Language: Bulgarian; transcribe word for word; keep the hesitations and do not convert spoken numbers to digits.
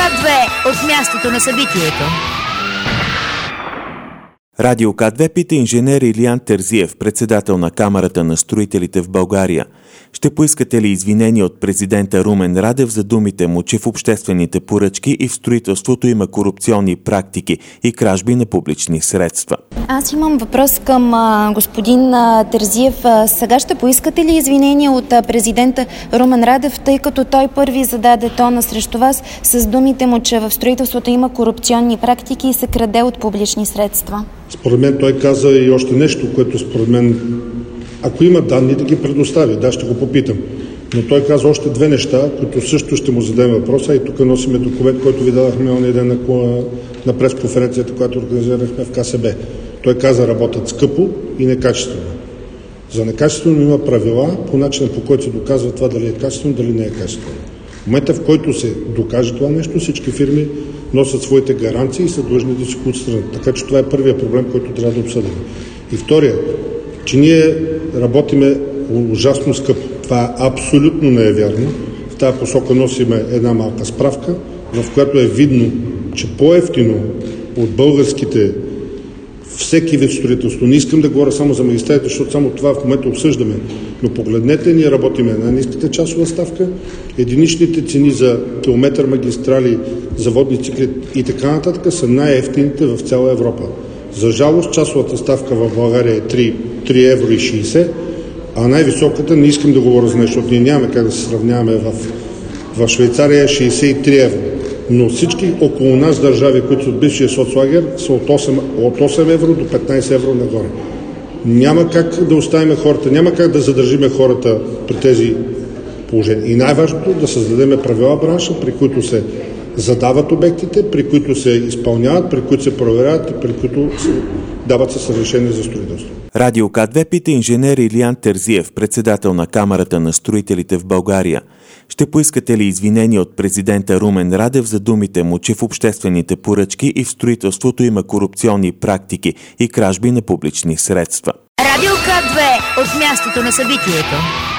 К две от мястото на събитието. Радио К две пита инженер Илиян Терзиев, председател на Камарата на строителите в България. Ще поискате ли извинения от президента Румен Радев за думите му, че в обществените поръчки и в строителството има корупционни практики и кражби на публични средства? Аз имам въпрос към а, господин а, Терзиев. А, сега ще поискате ли извинения от а, президента Румен Радев, тъй като той първи зададе тона срещу вас с думите му, че в строителството има корупционни практики и се краде от публични средства? Според мен той каза и още нещо, което според мен, ако има данни, да ги предостави. Да, ще го попитам. Но той каза още две неща, които също ще му зададем въпроса. И тук носиме документ, който ви дадахме ония ден на, на пресконференцията, която организирахме в К С Б. Той каза, работят скъпо и некачествено. За некачествено има правила по начина, по който се доказва това дали е качествено, дали не е качествено. В момента, в който се докаже това нещо, всички фирми носят своите гаранции и са длъжни да си го отстранят. Така че това е първият проблем, който трябва да обсъдим. И втория, че ние работиме ужасно скъпо. Това абсолютно не е вярно. В тази посока носиме една малка справка, в която е видно, че по-евтино от българските всеки вид строителство. Не искам да говоря само за магистралите, защото само това в момента обсъждаме. Но погледнете, ние работиме на ниската часова ставка, единичните цени за километър магистрали, за водни цикли и така нататък са най-евтините в цяла Европа. За жалост, часовата ставка в България е три евро и шейсет, а най-високата, не искам да говоря за нещо, защото ние нямаме как да се сравняваме в, в Швейцария е шейсет и три евро. Но всички около нас държави, които са от бившия соцлагер, са от осем, от осем евро до петнайсет евро нагоре. Няма как да оставим хората, няма как да задържиме хората при тези положения. И най-важното да създадем правила в бранша, при които се задават обектите, при които се изпълняват, при които се проверяват и при които се дават с разрешение за строителство. Радио К две пита инженер Илиян Терзиев, председател на Камарата на строителите в България. Ще поискате ли извинения от президента Румен Радев за думите му, че в обществените поръчки и в строителството има корупционни практики и кражби на публични средства? Радио К две от мястото на събитието.